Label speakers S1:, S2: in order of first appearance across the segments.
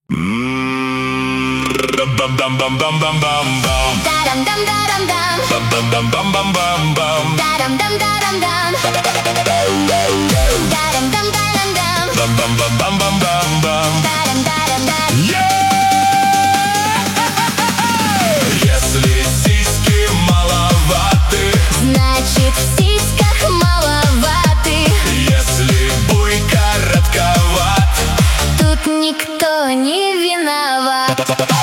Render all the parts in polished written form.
S1: Если сиськи маловаты,
S2: значит в сиськах маловаты.
S1: если буй коротковат,
S2: Тут никто не виноват.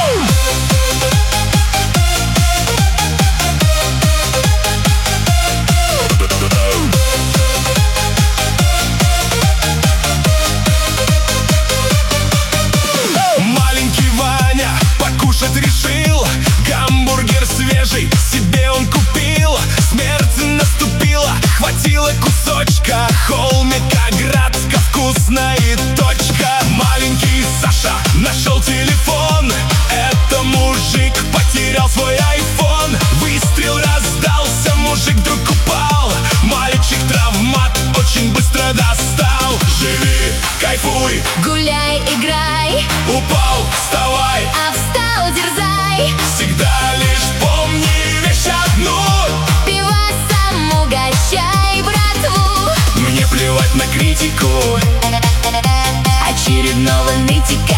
S1: маленький Ваня покушать решил. Гамбургер свежий себе он купил. Смерть наступила, хватило кусочка холмика Градска, вкусно и точка. Маленький Саша нашел телефон. Это мужик потерял свой айфон. Выстрел раздался, мужик вдруг упал. Мальчик травмат очень быстро достал. Живи, кайфуй,
S2: Гуляй, играй,
S1: упал, вставай,
S2: а встал, дерзай.
S1: всегда лишь помни вещь одну.
S2: Пивасом угощай братву.
S1: Мне плевать на критику
S2: Очередного нытика.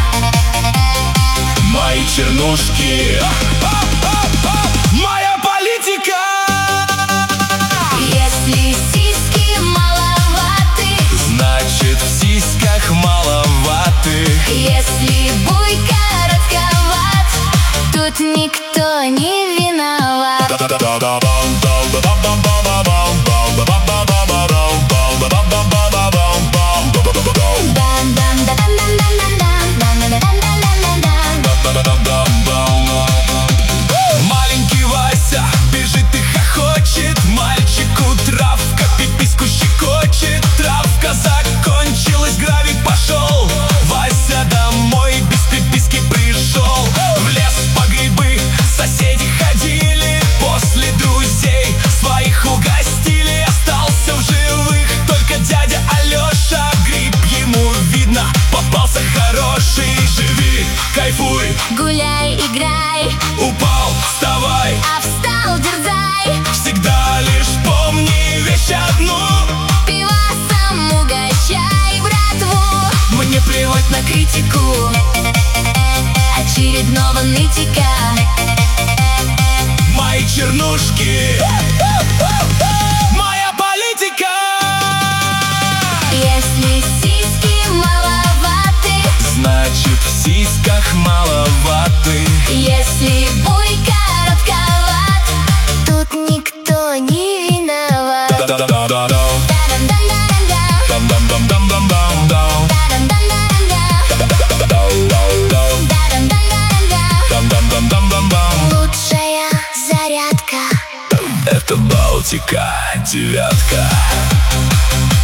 S1: мои чернушки. Моя политика.
S2: Если сиськи маловаты,
S1: Значит в сиськах маловаты.
S2: если буй коротковат, тут никто не виноват.
S1: Маленький Вася бежит и хохочет. Мальчику травка пипиську щекочет. Травка закончилась, гравик пошел. Вася домой без пиписки пришел. В лес по грибы соседи ходили. После друзей своих угостили. Остался в живых только дядя Алеша. Гриб ему видно попался хороший. Живи, кайфуй,
S2: Гуляй, играй,
S1: упал, вставай,
S2: а встал, дерзай.
S1: всегда лишь помни вещь одну.
S2: Пивасом угощай братву.
S1: Мне плевать на критику
S2: Очередного нытика.
S1: мои чернушки. Моя политика.
S2: Если сиськи маловаты,
S1: Значит в сиськах маловаты.
S2: если буй коротковат, тут никто не виноват.
S1: Да-да-да-да-да.
S2: Та-дам-дам-дам-дам.
S1: Дам-дам-дам-дам-дам-дам.
S2: Та-дам-дам-дам-дам.
S1: Дам-дам-дам-дам-дам. Дам-дам-дам-дам-дам.
S2: Лучшая зарядка.
S1: Это Балтика, девятка.